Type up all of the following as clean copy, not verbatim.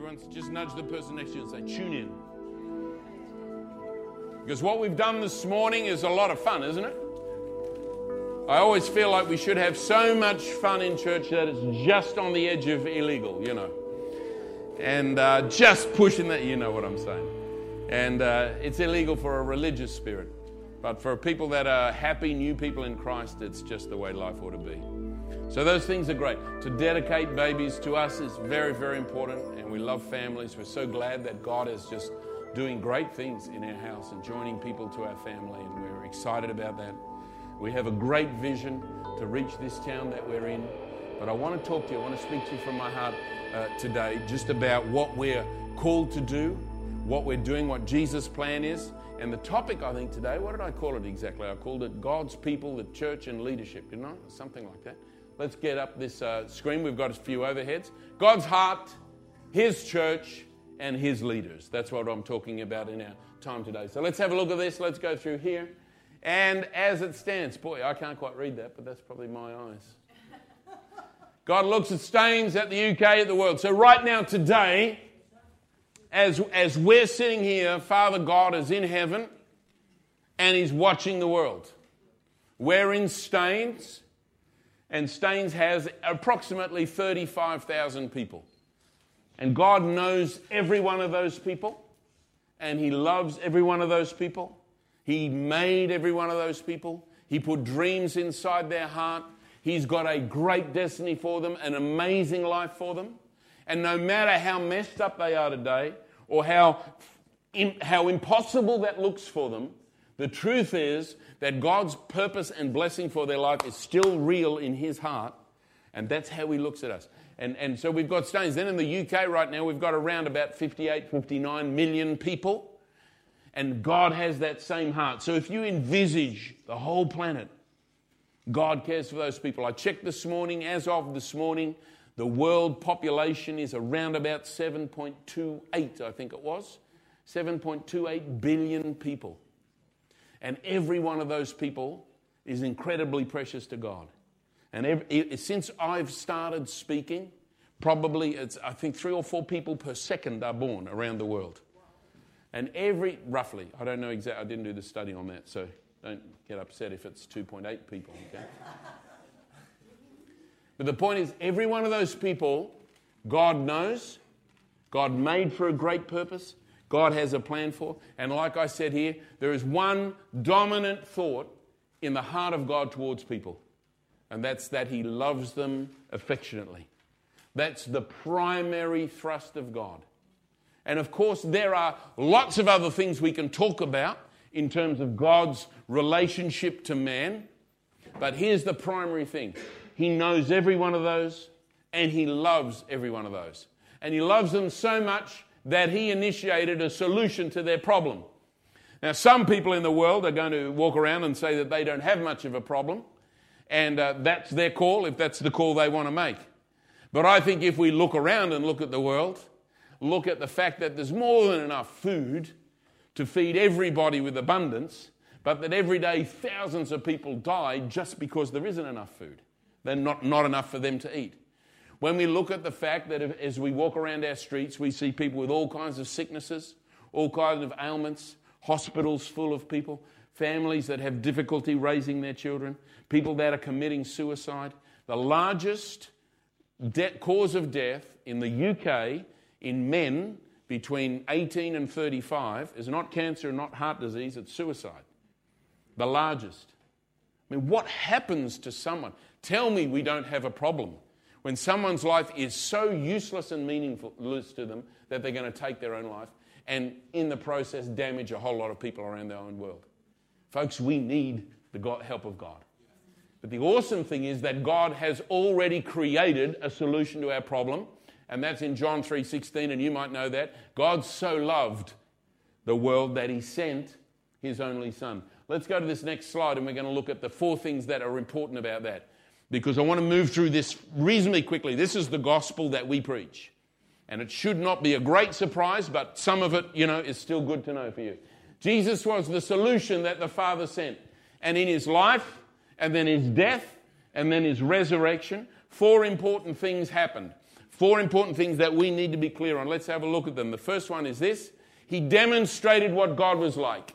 everyone, just nudge the person next to you and say, tune in. Because what we've done this morning is a lot of fun, isn't it? I always feel like we should have so much fun in church that it's just on the edge of illegal, you know. And just pushing that, you know what I'm saying. And it's illegal for a religious spirit. But for people that are happy, new people in Christ, it's just the way life ought to be. So those things are great. To dedicate babies to us is very, very important. And we love families. We're so glad that God is just doing great things in our house and joining people to our family. And we're excited about that. We have a great vision to reach this town that we're in. But I want to talk to you. I want to speak to you from my heart today just about what we're called to do, what we're doing, what Jesus' plan is. And the topic, I think, today, what did I call it exactly? I called it God's people, the church, and leadership, didn't I? Something like that. Let's get up this screen. We've got a few overheads. God's heart, His church, and His leaders. That's what I'm talking about in our time today. So let's have a look at this. Let's go through here. And as it stands, boy, I can't quite read that, but that's probably my eyes. God looks at Staines, at the UK, at the world. So right now, today, as we're sitting here, Father God is in heaven and He's watching the world. We're in Staines, and Staines has approximately 35,000 people. And God knows every one of those people, and He loves every one of those people. He made every one of those people. He put dreams inside their heart. He's got a great destiny for them, an amazing life for them. And no matter how messed up they are today, or how impossible that looks for them, the truth is that God's purpose and blessing for their life is still real in His heart, and that's how He looks at us. And so we've got Staines. Then in the UK right now, we've got around about 58, 59 million people, and God has that same heart. So if you envisage the whole planet, God cares for those people. I checked this morning, as of this morning, the world population is around about 7.28, I think it was. 7.28 billion people. And every one of those people is incredibly precious to God. And since I've started speaking, probably I think 3 or 4 people per second are born around the world. And roughly, I don't know exactly, I didn't do the study on that, so don't get upset if it's 2.8 people, okay? But the point is, every one of those people, God knows, God made for a great purpose, God has a plan for. And like I said here, there is one dominant thought in the heart of God towards people. And that's that He loves them affectionately. That's the primary thrust of God. And of course, there are lots of other things we can talk about in terms of God's relationship to man. But here's the primary thing. He knows every one of those, and He loves every one of those. And He loves them so much that He initiated a solution to their problem. Now, some people in the world are going to walk around and say that they don't have much of a problem, and that's their call, if that's the call they want to make. But I think if we look around and look at the world, look at the fact that there's more than enough food to feed everybody with abundance, but that every day thousands of people die just because there isn't enough food. There's not enough for them to eat. When we look at the fact that as we walk around our streets, we see people with all kinds of sicknesses, all kinds of ailments, hospitals full of people, families that have difficulty raising their children, people that are committing suicide. The largest cause of death in the UK in men between 18 and 35 is not cancer, not heart disease, it's suicide. The largest. I mean, what happens to someone? Tell me we don't have a problem when someone's life is so useless and meaningless to them that they're going to take their own life and in the process damage a whole lot of people around their own world. Folks, we need the help of God. But the awesome thing is that God has already created a solution to our problem, and that's in John 3:16, and you might know that. God so loved the world that He sent His only Son. Let's go to this next slide, and we're going to look at the 4 things that are important about that, because I want to move through this reasonably quickly. This is the gospel that we preach, and it should not be a great surprise, but some of it, is still good to know for you. Jesus was the solution that the Father sent, and in His life, and then His death, and then His resurrection, 4 important things happened. 4 important things that we need to be clear on. Let's have a look at them. The first one is this. He demonstrated what God was like.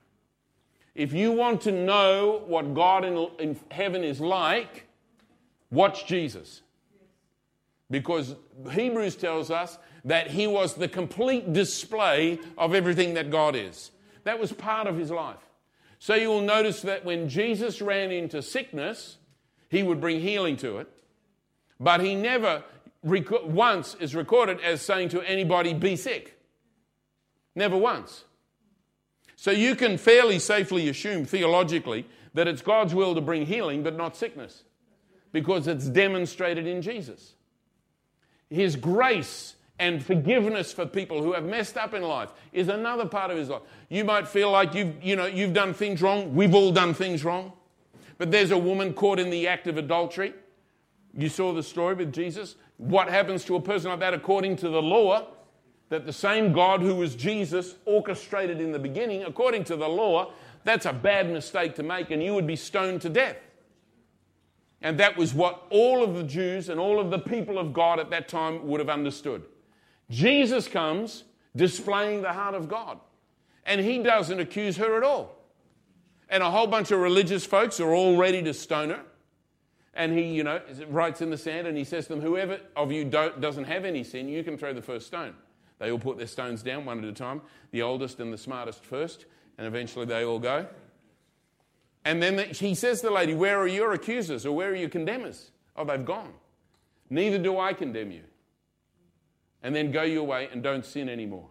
If you want to know what God in heaven is like, watch Jesus. Because Hebrews tells us that he was the complete display of everything that God is. That was part of his life. So you will notice that when Jesus ran into sickness, he would bring healing to it. But he never once is recorded as saying to anybody, be sick. Never once. So you can fairly safely assume theologically that it's God's will to bring healing but not sickness, because it's demonstrated in Jesus. His grace and forgiveness for people who have messed up in life is another part of his life. You might feel like you've done things wrong. We've all done things wrong. But there's a woman caught in the act of adultery. You saw the story with Jesus. What happens to a person like that according to the law? That the same God who was Jesus orchestrated in the beginning, according to the law, that's a bad mistake to make, and you would be stoned to death. And that was what all of the Jews and all of the people of God at that time would have understood. Jesus comes displaying the heart of God, and he doesn't accuse her at all. And a whole bunch of religious folks are all ready to stone her. And he, writes in the sand, and he says to them, whoever of you doesn't have any sin, you can throw the first stone. They all put their stones down one at a time, the oldest and the smartest first, and eventually they all go. And then he says to the lady, where are your accusers, or where are your condemners? Oh, they've gone. Neither do I condemn you. And then go your way and don't sin anymore.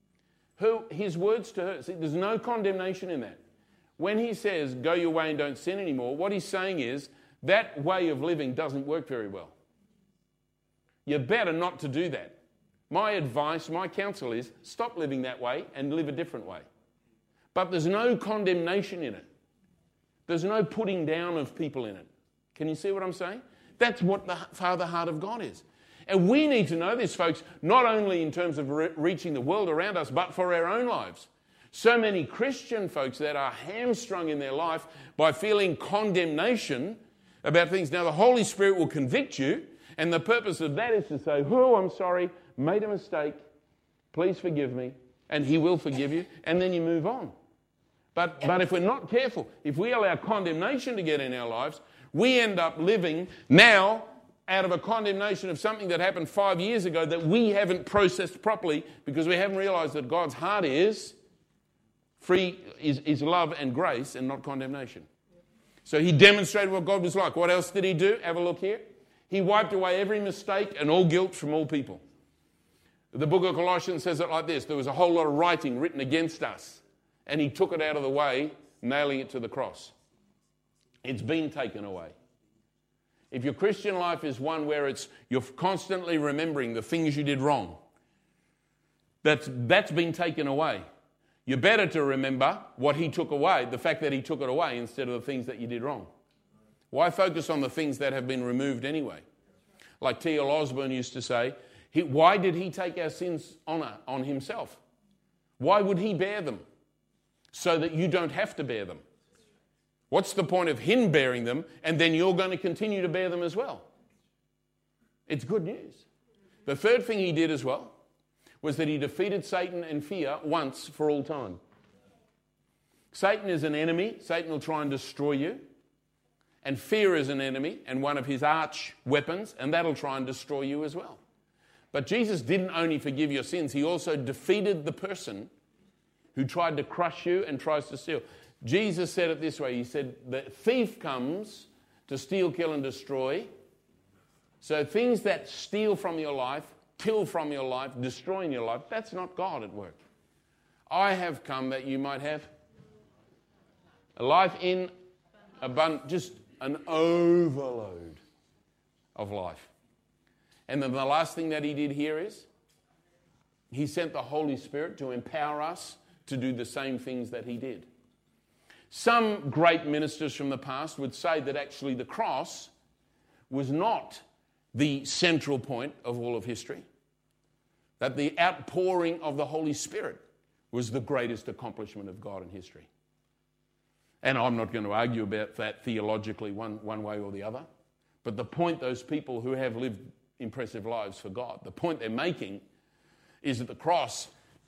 His words to her, see, there's no condemnation in that. When he says, go your way and don't sin anymore, what he's saying is, that way of living doesn't work very well. You're better not to do that. My advice, my counsel is, stop living that way and live a different way. But there's no condemnation in it. There's no putting down of people in it. Can you see what I'm saying? That's what the Father heart of God is. And we need to know this, folks, not only in terms of reaching the world around us, but for our own lives. So many Christian folks that are hamstrung in their life by feeling condemnation about things. Now, the Holy Spirit will convict you, and the purpose of that is to say, oh, I'm sorry, made a mistake, please forgive me, and he will forgive you, and then you move on. But if we're not careful, if we allow condemnation to get in our lives, we end up living now out of a condemnation of something that happened 5 years ago that we haven't processed properly because we haven't realized that God's heart is love and grace and not condemnation. So he demonstrated what God was like. What else did he do? Have a look here. He wiped away every mistake and all guilt from all people. The book of Colossians says it like this. There was a whole lot of writing written against us, and he took it out of the way, nailing it to the cross. It's been taken away. If your Christian life is one where you're constantly remembering the things you did wrong, that's been taken away. You're better to remember what he took away, the fact that he took it away instead of the things that you did wrong. Why focus on the things that have been removed anyway? Like T.L. Osborne used to say, why did he take our sins on himself? Why would he bear them? So that you don't have to bear them. What's the point of him bearing them and then you're going to continue to bear them as well? It's good news. The third thing he did as well was that he defeated Satan and fear once for all time. Satan is an enemy. Satan will try and destroy you. And fear is an enemy and one of his arch weapons, and that'll try and destroy you as well. But Jesus didn't only forgive your sins, he also defeated the person who tried to crush you and tries to steal. Jesus said it this way. He said, the thief comes to steal, kill, and destroy. So things that steal from your life, kill from your life, destroy in your life, that's not God at work. I have come that you might have a life in abundance, just an overload of life. And then the last thing that he did here is he sent the Holy Spirit to empower us to do the same things that he did. Some great ministers from the past would say that actually the cross was not the central point of all of history, that the outpouring of the Holy Spirit was the greatest accomplishment of God in history. And I'm not going to argue about that theologically one way or the other, but the point those people who have lived impressive lives for God. The point they're making is that the cross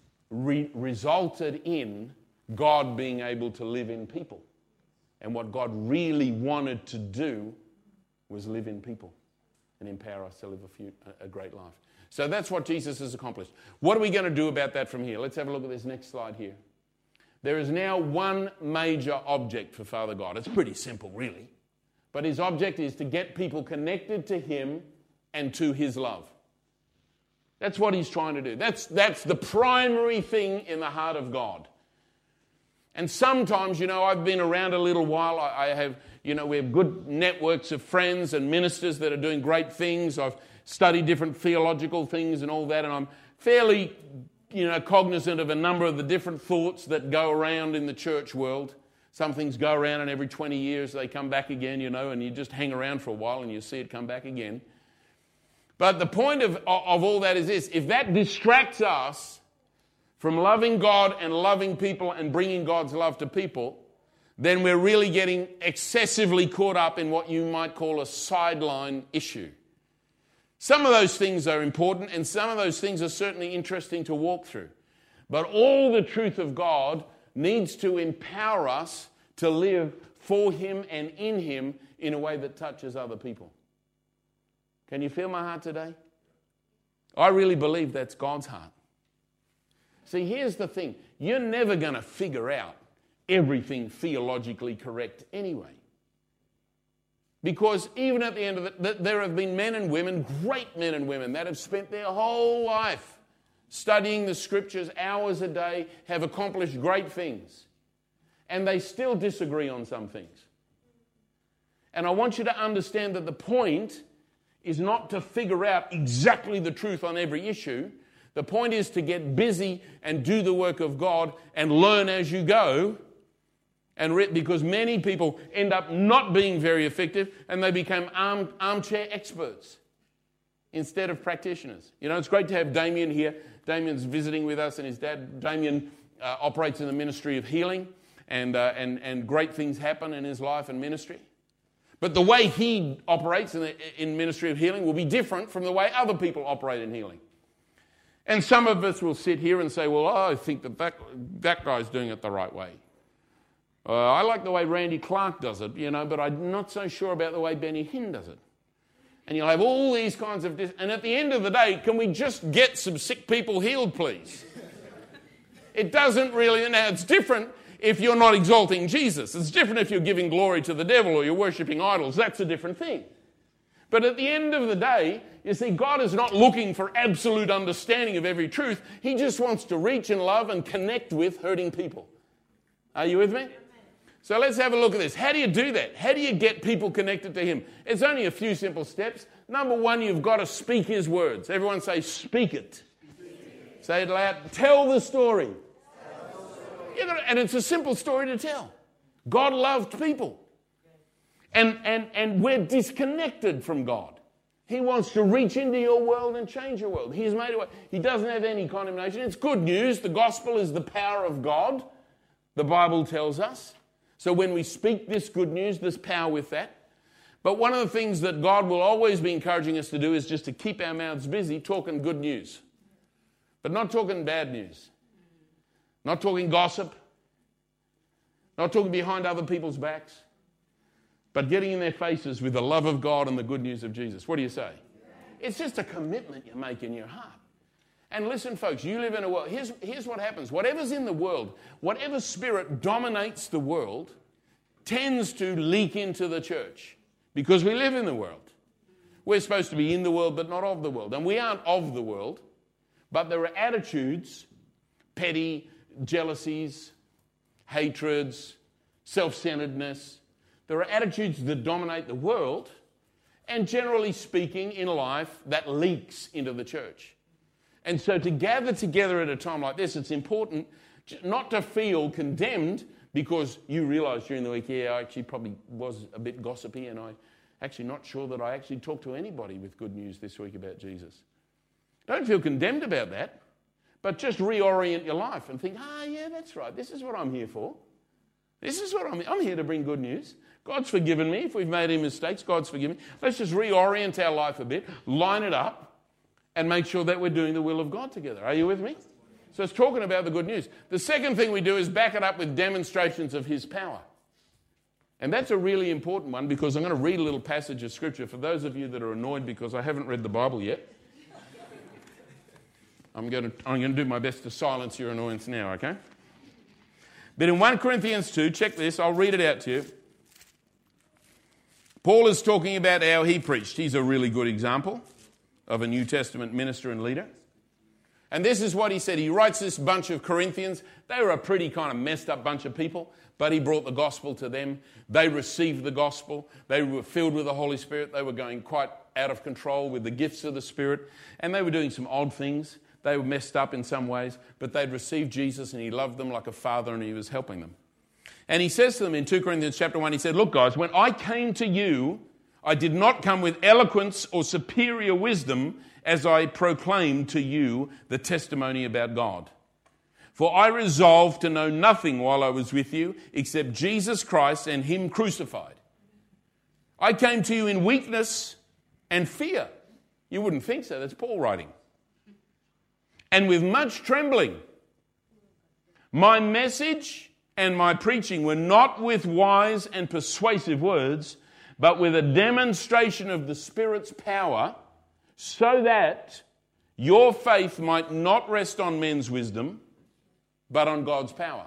resulted in God being able to live in people. And what God really wanted to do was live in people and empower us to live a great life. So that's what Jesus has accomplished. What are we going to do about that from here? Let's have a look at this next slide here. There is now one major object for Father God. It's pretty simple, really. But his object is to get people connected to him and to his love. That's what he's trying to do. That's the primary thing in the heart of God. And sometimes, I've been around a little while. I have, we have good networks of friends and ministers that are doing great things. I've studied different theological things and all that, and I'm fairly, cognizant of a number of the different thoughts that go around in the church world. Some things go around and every 20 years they come back again, and you just hang around for a while and you see it come back again. But the point of all that is this: if that distracts us from loving God and loving people and bringing God's love to people, then we're really getting excessively caught up in what you might call a sideline issue. Some of those things are important, and some of those things are certainly interesting to walk through. But all the truth of God needs to empower us to live for him and in him in a way that touches other people. Can you feel my heart today? I really believe that's God's heart. See, here's the thing. You're never going to figure out everything theologically correct anyway. Because even at the end of it, there have been men and women, great men and women, that have spent their whole life studying the scriptures hours a day, have accomplished great things. And they still disagree on some things. And I want you to understand that the point is not to figure out exactly the truth on every issue. The point is to get busy and do the work of God and learn as you go. And because many people end up not being very effective and they become armchair experts instead of practitioners. It's great to have Damien here. Damien's visiting with us, and his dad, Damien, operates in the ministry of healing, and great things happen in his life and ministry. But the way he operates in ministry of healing will be different from the way other people operate in healing. And some of us will sit here and say, well, I think that guy's doing it the right way. I like the way Randy Clark does it, but I'm not so sure about the way Benny Hinn does it. And you'll have all these kinds of... and at the end of the day, can we just get some sick people healed, please? It doesn't really... Now, it's different if you're not exalting Jesus. It's different if you're giving glory to the devil or you're worshipping idols. That's a different thing. But at the end of the day, you see, God is not looking for absolute understanding of every truth. He just wants to reach and love and connect with hurting people. Are you with me? So let's have a look at this. How do you do that? How do you get people connected to him? It's only a few simple steps. Number one, you've got to speak his words. Everyone say, speak it. Say it loud. Tell the story. And it's a simple story to tell. God loved people. And we're disconnected from God. He wants to reach into your world and change your world. He's made a way. He doesn't have any condemnation. It's good news. The gospel is the power of God, the Bible tells us. So when we speak this good news, there's power with that. But one of the things that God will always be encouraging us to do is just to keep our mouths busy talking good news. But not talking bad news. Not talking gossip. Not talking behind other people's backs. But getting in their faces with the love of God and the good news of Jesus. What do you say? It's just a commitment you make in your heart. And listen, folks, you live in a world. Here's what happens. Whatever's in the world, whatever spirit dominates the world, tends to leak into the church. Because we live in the world. We're supposed to be in the world, but not of the world. And we aren't of the world. But there are attitudes, petty jealousies, hatreds, self-centeredness. There are attitudes that dominate the world. And generally speaking, in life, that leaks into the church. And so to gather together at a time like this, it's important not to feel condemned because you realise during the week, I actually probably was a bit gossipy and I'm actually not sure that I actually talked to anybody with good news this week about Jesus. Don't feel condemned about that, but just reorient your life and think, yeah, that's right. This is what I'm here for. This is what I'm here to bring good news. God's forgiven me. If we've made any mistakes, God's forgiven me. Let's just reorient our life a bit, line it up, and make sure that we're doing the will of God together. Are you with me? So it's talking about the good news. The second thing we do is back it up with demonstrations of his power. And that's a really important one, because I'm going to read a little passage of Scripture for those of you that are annoyed because I haven't read the Bible yet. I'm going to do my best to silence your annoyance now, okay? But in 1 Corinthians 2, check this, I'll read it out to you. Paul is talking about how he preached. He's a really good example of a New Testament minister and leader. And this is what he said. He writes this bunch of Corinthians. They were a pretty kind of messed up bunch of people, but he brought the gospel to them. They received the gospel. They were filled with the Holy Spirit. They were going quite out of control with the gifts of the Spirit, and they were doing some odd things. They were messed up in some ways, but they'd received Jesus and he loved them like a father and he was helping them. And he says to them in 2 Corinthians chapter 1, he said, look guys, when I came to you, I did not come with eloquence or superior wisdom as I proclaimed to you the testimony about God. For I resolved to know nothing while I was with you except Jesus Christ and him crucified. I came to you in weakness and fear. You wouldn't think so. That's Paul writing. And with much trembling. My message and my preaching were not with wise and persuasive words, but with a demonstration of the Spirit's power, so that your faith might not rest on men's wisdom, but on God's power.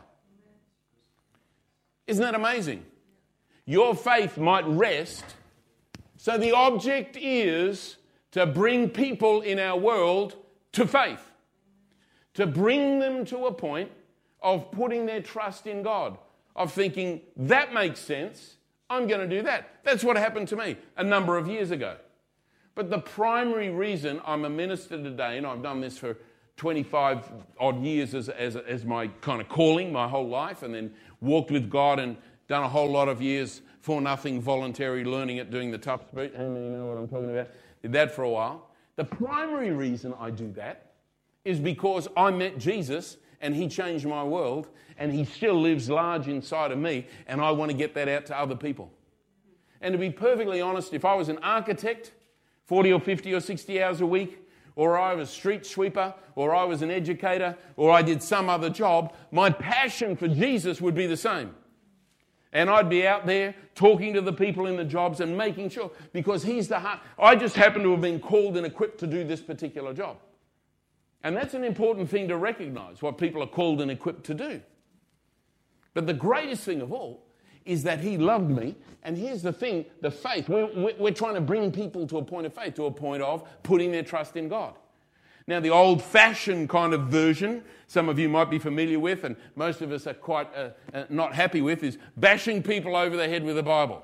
Isn't that amazing? Your faith might rest. So the object is to bring people in our world to faith. To bring them to a point of putting their trust in God. Of thinking, that makes sense, I'm going to do that. That's what happened to me a number of years ago. But the primary reason I'm a minister today, and I've done this for 25 odd years as my kind of calling, my whole life, and then walked with God and done a whole lot of years for nothing, voluntary learning at doing the tough speech. How many know what I'm talking about? Did that for a while. The primary reason I do that is because I met Jesus and he changed my world and he still lives large inside of me, and I want to get that out to other people. And to be perfectly honest, if I was an architect, 40 or 50 or 60 hours a week, or I was a street sweeper, or I was an educator, or I did some other job, my passion for Jesus would be the same. And I'd be out there talking to the people in the jobs and making sure, because he's the heart. I just happen to have been called and equipped to do this particular job. And that's an important thing to recognize, what people are called and equipped to do. But the greatest thing of all is that he loved me. And here's the thing, the faith. We're trying to bring people to a point of faith, to a point of putting their trust in God. Now, the old-fashioned kind of version, some of you might be familiar with, and most of us are quite not happy with, is bashing people over the head with the Bible.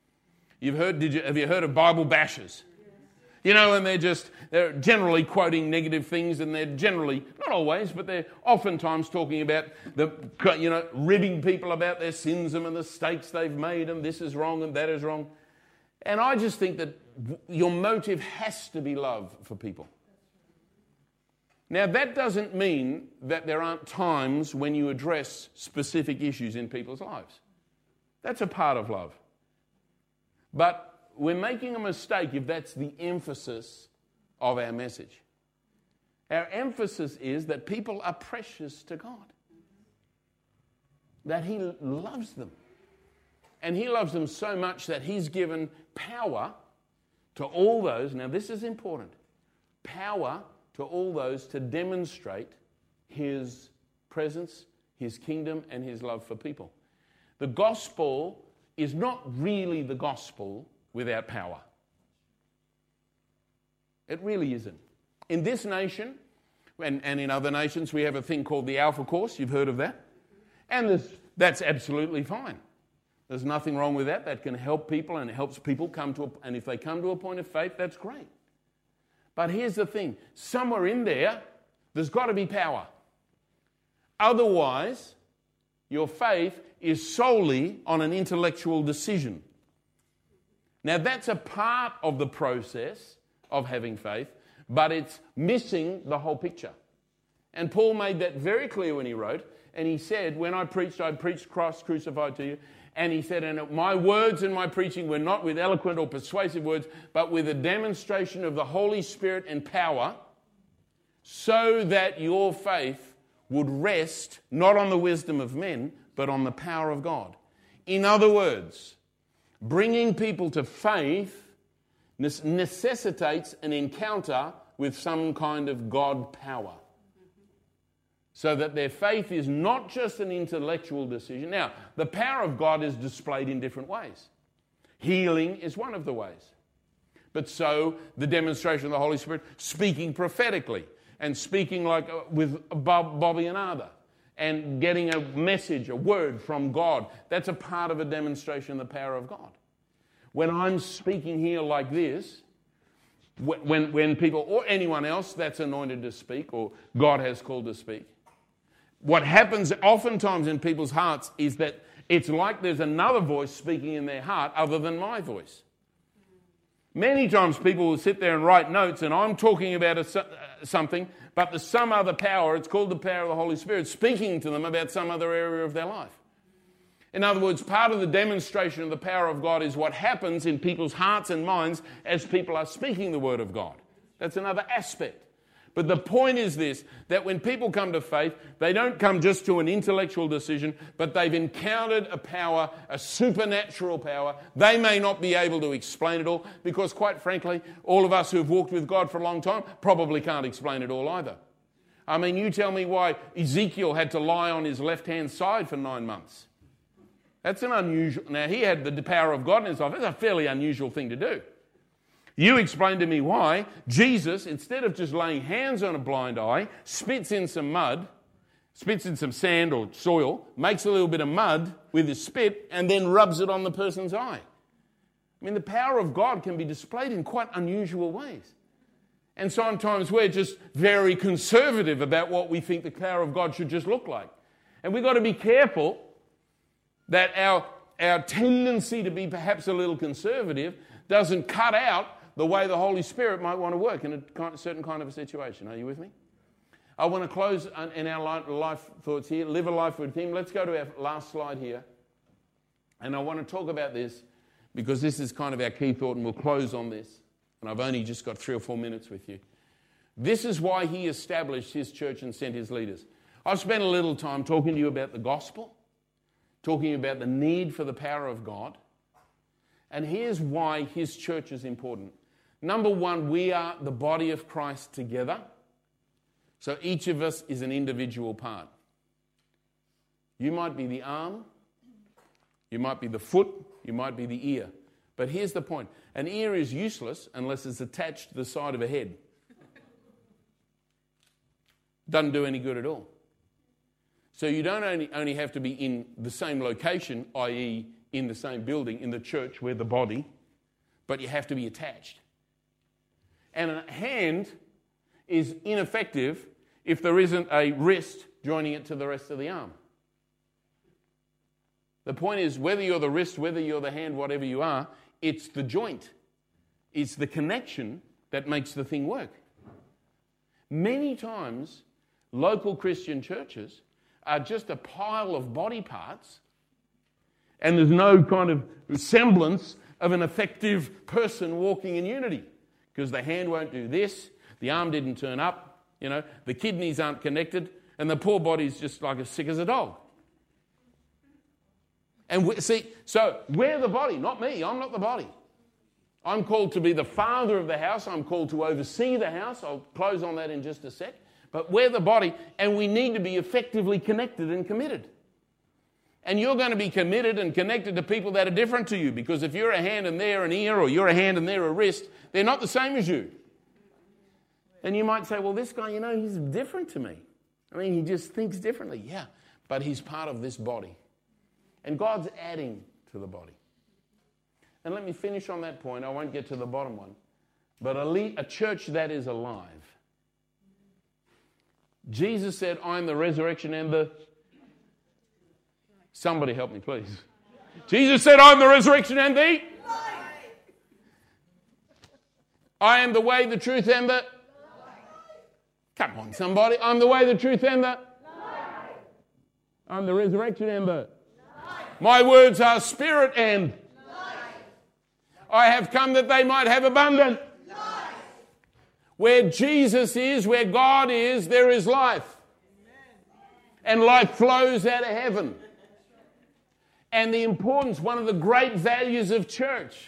Have you heard of Bible bashers? You know, and they're generally quoting negative things, and they're generally, not always, but they're oftentimes talking about ribbing people about their sins and the mistakes they've made, and this is wrong and that is wrong. And I just think that your motive has to be love for people. Now, that doesn't mean that there aren't times when you address specific issues in people's lives. That's a part of love. But we're making a mistake if that's the emphasis of our message. Our emphasis is that people are precious to God. That he loves them. And he loves them so much that he's given power to all those, now this is important, power to all those to demonstrate his presence, his kingdom, and his love for people. The gospel is not really the gospel without power. It really isn't. In this nation, and in other nations, we have a thing called the Alpha Course. You've heard of that? And that's absolutely fine. There's nothing wrong with that. That can help people, and it helps people and if they come to a point of faith, that's great. But here's the thing. Somewhere in there's got to be power. Otherwise, your faith is solely on an intellectual decision. Now, that's a part of the process of having faith, but it's missing the whole picture. And Paul made that very clear when he wrote, And he said, when I preached Christ crucified to you. And he said, and my words and my preaching were not with eloquent or persuasive words, but with a demonstration of the Holy Spirit and power, so that your faith would rest not on the wisdom of men, but on the power of God. In other words, bringing people to faith necessitates an encounter with some kind of God power, so that their faith is not just an intellectual decision. Now, the power of God is displayed in different ways. Healing is one of the ways. But so, the demonstration of the Holy Spirit, speaking prophetically, and speaking like with Bobby and Ada, and getting a message, a word from God, that's a part of a demonstration of the power of God. When I'm speaking here like this, when people, or anyone else that's anointed to speak, or God has called to speak, what happens oftentimes in people's hearts is that it's like there's another voice speaking in their heart other than my voice. Many times people will sit there and write notes, and I'm talking about something, but there's some other power, it's called the power of the Holy Spirit, speaking to them about some other area of their life. In other words, part of the demonstration of the power of God is what happens in people's hearts and minds as people are speaking the word of God. That's another aspect. But the point is this, that when people come to faith, they don't come just to an intellectual decision, but they've encountered a power, a supernatural power. They may not be able to explain it all, because quite frankly, all of us who've walked with God for a long time probably can't explain it all either. I mean, you tell me why Ezekiel had to lie on his left-hand side for 9 months. That's an unusual... Now, he had the power of God in his life. That's a fairly unusual thing to do. You explain to me why Jesus, instead of just laying hands on a blind eye, spits in some mud, spits in some sand or soil, makes a little bit of mud with his spit, and then rubs it on the person's eye. I mean, the power of God can be displayed in quite unusual ways. And sometimes we're just very conservative about what we think the power of God should just look like. And we've got to be careful that our tendency to be perhaps a little conservative doesn't cut out the way the Holy Spirit might want to work in a certain kind of a situation. Are you with me? I want to close in our life thoughts here. Live a life with Him. Let's go to our last slide here. And I want to talk about this because this is kind of our key thought, and we'll close on this. And I've only just got 3 or 4 minutes with you. This is why He established His church and sent His leaders. I've spent a little time talking to you about the gospel, talking about the need for the power of God. And here's why His church is important. Number one, we are the body of Christ together. So each of us is an individual part. You might be the arm, you might be the foot, you might be the ear. But here's the point. An ear is useless unless it's attached to the side of a head. Doesn't do any good at all. So you don't only have to be in the same location, i.e. in the same building, in the church, we're the body, but you have to be attached. And a hand is ineffective if there isn't a wrist joining it to the rest of the arm. The point is, whether you're the wrist, whether you're the hand, whatever you are, it's the joint. It's the connection that makes the thing work. Many times, local Christian churches are just a pile of body parts, and there's no kind of semblance of an effective person walking in unity. Because the hand won't do this, the arm didn't turn up, the kidneys aren't connected, and the poor body's just like as sick as a dog. And so we're the body, not me. I'm not the body. I'm called to be the father of the house. I'm called to oversee the house. I'll close on that in just a sec. But we're the body, and we need to be effectively connected and committed. And you're going to be committed and connected to people that are different to you, because if you're a hand and they're an ear, or you're a hand and they're a wrist, they're not the same as you. And you might say, well, this guy, he's different to me. I mean, he just thinks differently. Yeah, but he's part of this body. And God's adding to the body. And let me finish on that point. I won't get to the bottom one. But a church that is alive. Jesus said, I'm the resurrection and the... Somebody help me, please. Jesus said, I'm the resurrection and the... I am the way, the truth, and the... Come on, somebody. I'm the way, the truth, and the... I'm the resurrection and the life. My words are spirit and life. I have come that they might have abundant life. Where Jesus is, where God is, there is life. And life flows out of heaven. And the importance, one of the great values of church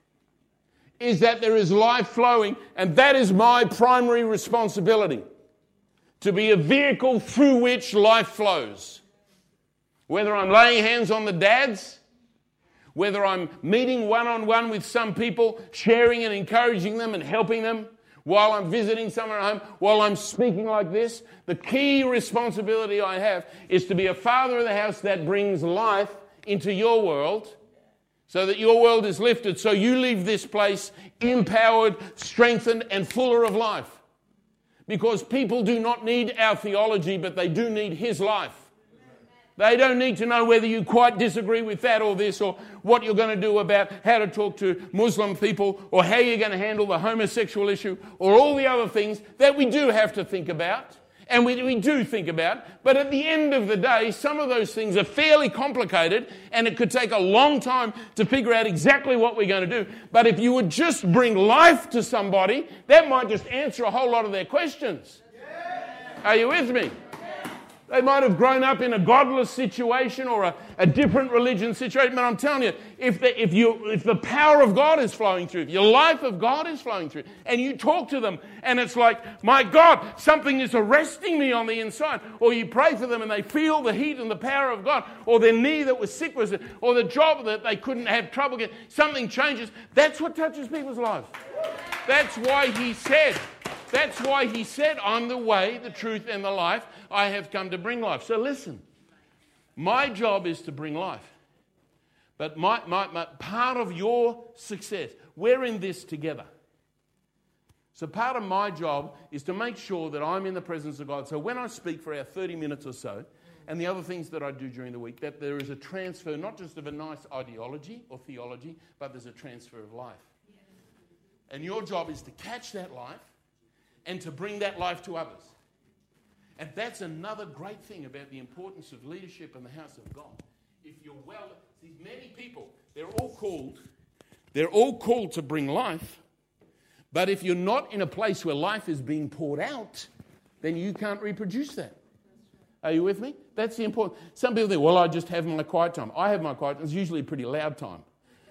is that there is life flowing, and that is my primary responsibility, to be a vehicle through which life flows. Whether I'm laying hands on the dads, whether I'm meeting one-on-one with some people, sharing and encouraging them and helping them, while I'm visiting someone at home, while I'm speaking like this, the key responsibility I have is to be a father of the house that brings life into your world, so that your world is lifted, so you leave this place empowered, strengthened, and fuller of life. Because people do not need our theology, but they do need His life. They don't need to know whether you quite disagree with that or this, or what you're going to do about how to talk to Muslim people, or how you're going to handle the homosexual issue, or all the other things that we do have to think about, and we do think about. But at the end of the day, some of those things are fairly complicated, and it could take a long time to figure out exactly what we're going to do. But if you would just bring life to somebody, that might just answer a whole lot of their questions. Are you with me? They might have grown up in a godless situation or a different religion situation, but I'm telling you, if the power of God is flowing through, if your life of God is flowing through, and you talk to them, and it's like, my God, something is arresting me on the inside, or you pray for them and they feel the heat and the power of God, or their knee that was sick was, or the job that they couldn't have trouble getting, something changes. That's what touches people's lives. That's why He said, I'm the way, the truth, and the life. I have come to bring life. So listen, my job is to bring life. But my part of your success, we're in this together. So part of my job is to make sure that I'm in the presence of God. So when I speak for our 30 minutes or so, and the other things that I do during the week, that there is a transfer, not just of a nice ideology or theology, but there's a transfer of life. And your job is to catch that life and to bring that life to others. And that's another great thing about the importance of leadership in the house of God. If you're see, many people, they're all called to bring life, but if you're not in a place where life is being poured out, then you can't reproduce that. Are you with me? That's the important. Some people think, well, I just have my quiet time. I have my quiet time. It's usually a pretty loud time.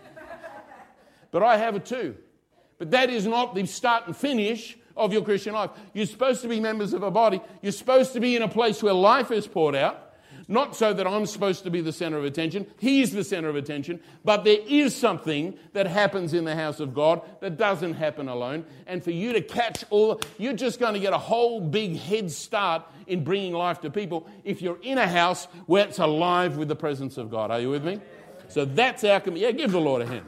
But I have it too. But that is not the start and finish of your Christian life. You're supposed to be members of a body. You're supposed to be in a place where life is poured out, not so that I'm supposed to be the center of attention. He's the center of attention. But there is something that happens in the house of God that doesn't happen alone. And for you to catch you're just going to get a whole big head start in bringing life to people if you're in a house where it's alive with the presence of God. Are you with me? So that's our commitment. Yeah, give the Lord a hand.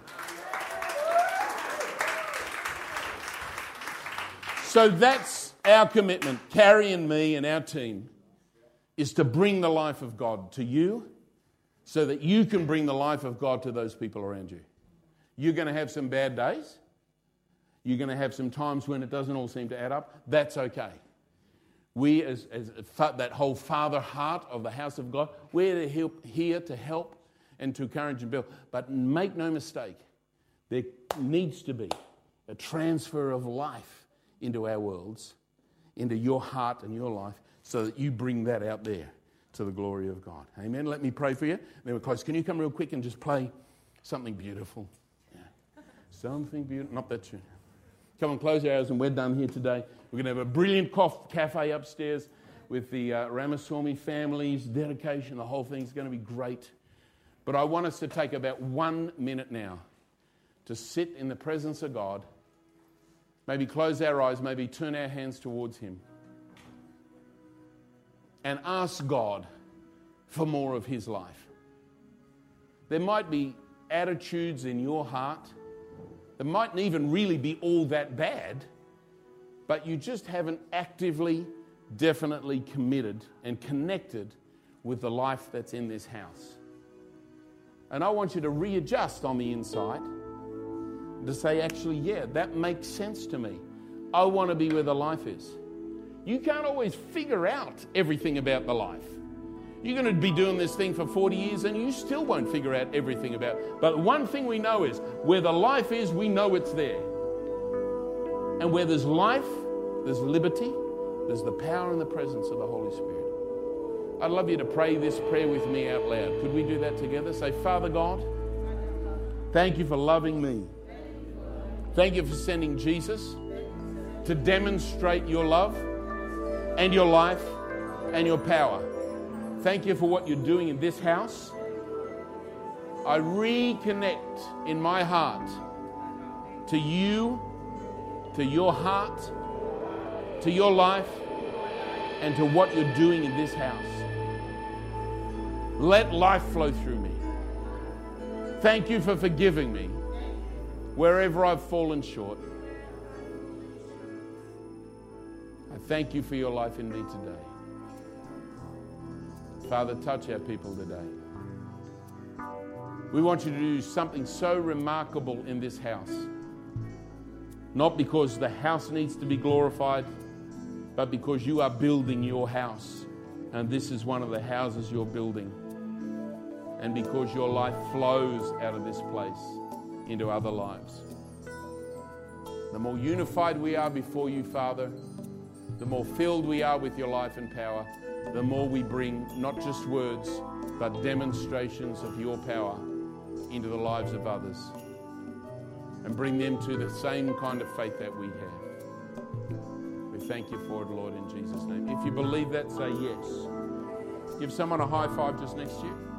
So that's our commitment, Carrie and me and our team, is to bring the life of God to you so that you can bring the life of God to those people around you. You're going to have some bad days. You're going to have some times when it doesn't all seem to add up. That's okay. We, as that whole father heart of the house of God, we're here to help and to encourage and build. But make no mistake, there needs to be a transfer of life into our worlds, into your heart and your life, so that you bring that out there to the glory of God. Amen. Let me pray for you. Then we're close. Can you come real quick and just play something beautiful? Yeah. Something beautiful. Not that tune. Come on, close your eyes, and we're done here today. We're going to have a brilliant cafe upstairs with the Ramaswamy family's dedication. The whole thing's going to be great. But I want us to take about 1 minute now to sit in the presence of God. Maybe close our eyes, maybe turn our hands towards Him, and ask God for more of His life. There might be attitudes in your heart that mightn't even really be all that bad, but you just haven't actively, definitely committed and connected with the life that's in this house. And I want you to readjust on the inside, to say, actually, yeah, that makes sense to me. I want to be where the life is. You can't always figure out everything about the life. You're going to be doing this thing for 40 years and you still won't figure out everything about it. But one thing we know is, where the life is, we know it's there. And where there's life, there's liberty, there's the power and the presence of the Holy Spirit. I'd love you to pray this prayer with me out loud. Could we do that together? Say, Father God, thank you for loving me. Thank you for sending Jesus to demonstrate your love and your life and your power. Thank you for what you're doing in this house. I reconnect in my heart to you, to your heart, to your life, and to what you're doing in this house. Let life flow through me. Thank you for forgiving me wherever I've fallen short. I thank you for your life in me today. Father, touch our people today. We want you to do something so remarkable in this house. Not because the house needs to be glorified, but because you are building your house. And this is one of the houses you're building. And because your life flows out of this place into other lives. The more unified we are before you, Father, the more filled we are with your life and power, the more we bring not just words, but demonstrations of your power into the lives of others and bring them to the same kind of faith that we have. We thank you for it, Lord, in Jesus' name. If you believe that, say yes. Give someone a high five just next to you.